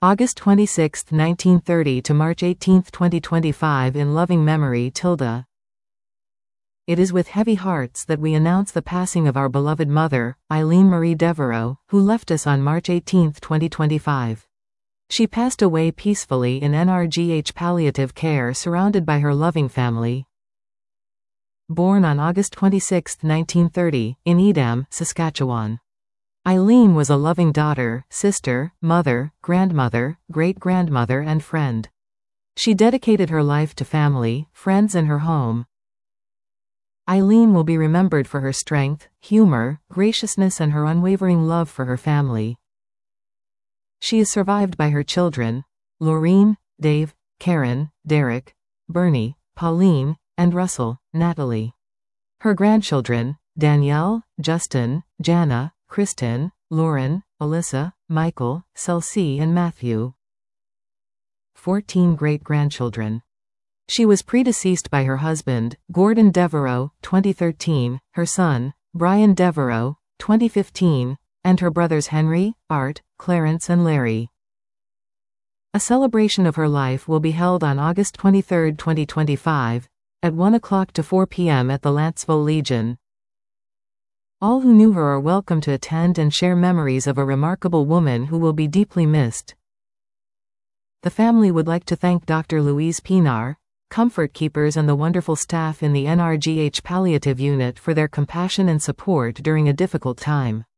August 26, 1930 to March 18, 2025 in loving memory Tilda. It is with heavy hearts that we announce the passing of our beloved mother, Eileen Marie Devereaux, who left us on March 18, 2025. She passed away peacefully in NRGH palliative care surrounded by her loving family. Born on August 26, 1930, in Edam, Saskatchewan. Eileen was a loving daughter, sister, mother, grandmother, great-grandmother and friend. She dedicated her life to family, friends and her home. Eileen will be remembered for her strength, humor, graciousness and her unwavering love for her family. She is survived by her children, Laureen, Dave, Karen, Derek, Bernie, Pauline, and Russell, Natalie. Her grandchildren, Danielle, Justin, Jana, Kristen, Lauren, Alyssa, Michael, Celcy and Matthew. 14 great-grandchildren. She was predeceased by her husband, Gordon Devereaux, 2013, her son, Brian Devereaux, 2015, and her brothers Henry, Art, Clarence and Larry. A celebration of her life will be held on August 23, 2025, at 1 o'clock to 4 p.m. at the Lantsville Legion. All who knew her are welcome to attend and share memories of a remarkable woman who will be deeply missed. The family would like to thank Dr. Louise Pinar, Comfort Keepers and the wonderful staff in the NRGH Palliative Unit for their compassion and support during a difficult time.